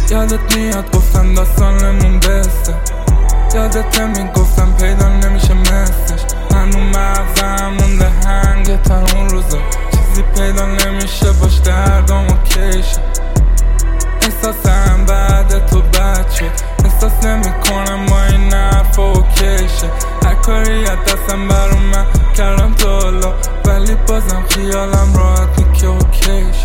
یادت میاد گفتن داستانمون بسته، یادت میگفتم پیدا نمیشه مثلش. هنو مغزم مونده هنگ تا اون روزا، چیزی پیدا نمیشه باش دردم و کشه. احساسم بعد تو بد شد، احساس نمیکنم با این حرف و کشه. هر کاری از دستم بر من کردم تا حالا، ولی بازم خیالم راحت که اوکیشه.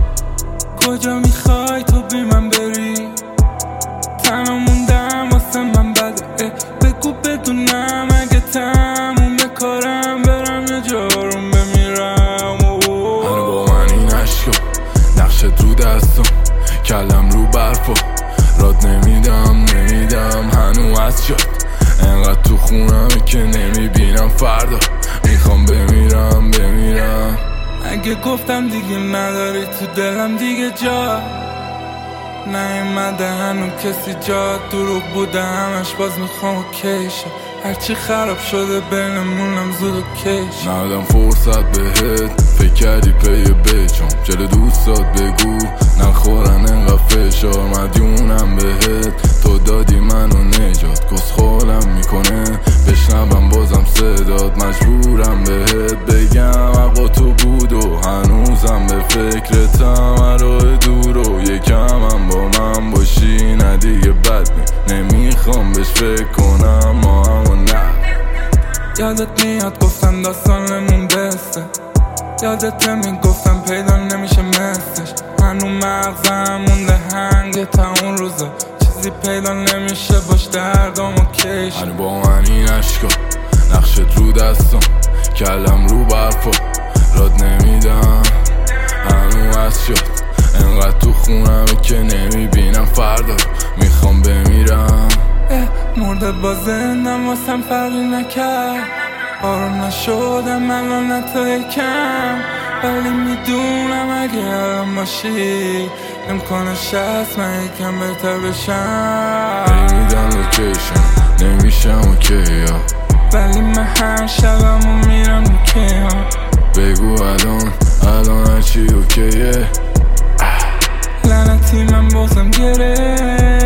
کجا میخوای تو بی من بری؟ تنها موندم واسه من بده، بگو بدونم اگه تموم کارم برم یه جارم بمیرم. هنو با من این عشقا نقشت رو دستم، کلم رو برفا راد نمیدم هنو از شد. انقدر تو خونم که نمیبینم فردا، میخوام بمیرم. اگه گفتم دیگه نداری تو دلم دیگه جا نیومده، هنو کسی جا دروغ بوده همش، باز میخوام اوکیشه. هرچی خراب شده بینمونم زود اوکیشه. ندم فرصت بهت، فکر کردی پی بچم جلو دوستات بگو نخورن انقدر فشار، مدیونم بهت تو دادی منو نجات. کسخولم میکنه بشنوم بازم صدات، مجبورم بهت بگم حق تو بود و هنوزم به فکرتم. راه دور و یکم هم با من باشی، نه دیگه بد نمیخوام بهش فکر کنم، ما همو نه. یادت میاد گفتن داستانمون بسته، یادت میگفتم پیدا نمیشه مثلش. هنو مغزم مونده هنگ تا اون روزا، چیزی پیدا نمیشه باش دردم و کشه. هنو با من این عشقا نقشت رو دستم، کلم رو برفا راد نمیدم هنو از شد. انقدر تو خونم که نمیبینم فردا، میخوام بمیرم. مرده با زندم واسم فرقی نکرد، آروم نشدم الان حتی یکم، ولی میدونم اگه الان باشی امکانش هست من یکم بهتر بشم. نمیدن لوکیشن نمیشم اوکی ها، ولی من هر شبمو میرم اوکی ها. بگو الان هرچی اوکیه. لعنتی من بازم گره